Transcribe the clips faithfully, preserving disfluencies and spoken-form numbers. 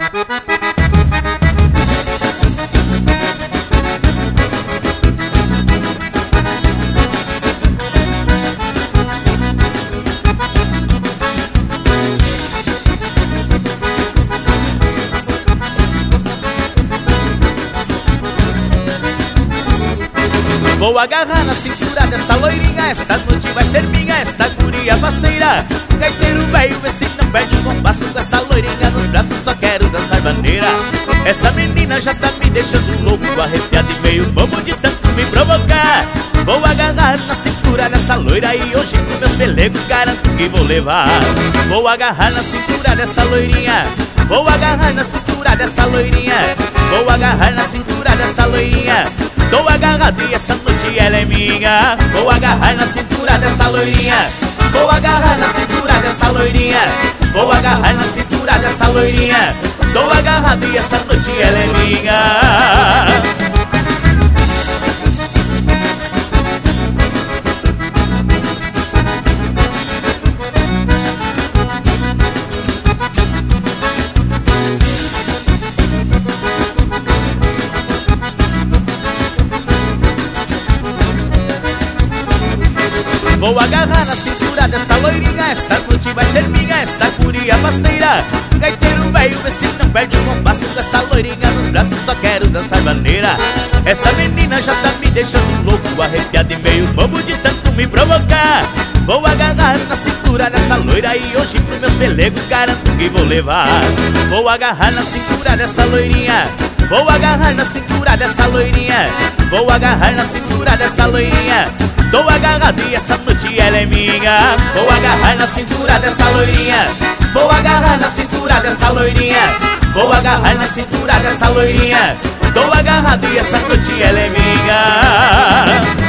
Vou agarrar na cintura dessa loirinha, esta noite vai ser minha, esta guria parceira. Gaiteiro velho, vê se não perde o compasso com essa loirinha nos braços, só quero dançar bandeira. Essa menina já tá me deixando louco, arrepiado e meio bobo de tanto me provocar. Vou agarrar na cintura dessa loira e hoje com meus pelegos garanto que vou levar. Vou agarrar na cintura dessa loirinha, vou agarrar na cintura dessa loirinha, vou agarrar na cintura dessa loirinha. Tô agarrado e essa noite ela é minha. Vou agarrar na cintura dessa loirinha, vou agarrar na cintura dessa loirinha, vou agarrar na cintura dessa loirinha. Tô agarrado e essa noite ela é minha. Vou agarrar na cintura dessa loirinha, esta noite vai ser minha, esta guria parceira. Gaiteiro velho, vê se não perde o compasso com essa loirinha nos braços, só quero dançar bandeira. Essa menina já tá me deixando louco, arrepiado e meio bobo de tanto me provocar. Vou agarrar na cintura dessa loira e hoje pros meus pelegos garanto que vou levar. Vou agarrar na cintura dessa loirinha, vou agarrar na cintura dessa loirinha, vou agarrar na cintura dessa loirinha. Tô agarrado e essa noite ela é minha. Vou agarrar na cintura dessa loirinha, vou agarrar na cintura dessa loirinha, vou agarrar na cintura dessa loirinha. Tô agarrado e essa noite ela é minha.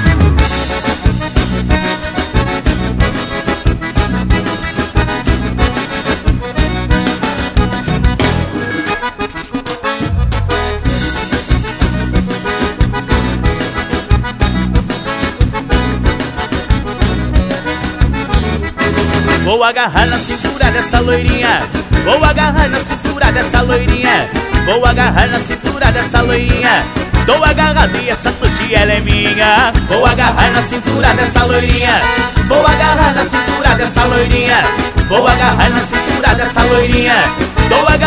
Vou agarrar na cintura dessa loirinha, vou agarrar na cintura dessa loirinha, vou agarrar na cintura dessa loirinha. Tô agarrado e essa noite ela é minha. Vou agarrar na cintura dessa loirinha, vou agarrar na cintura dessa loirinha, vou agarrar na cintura dessa loirinha. Tô agarrado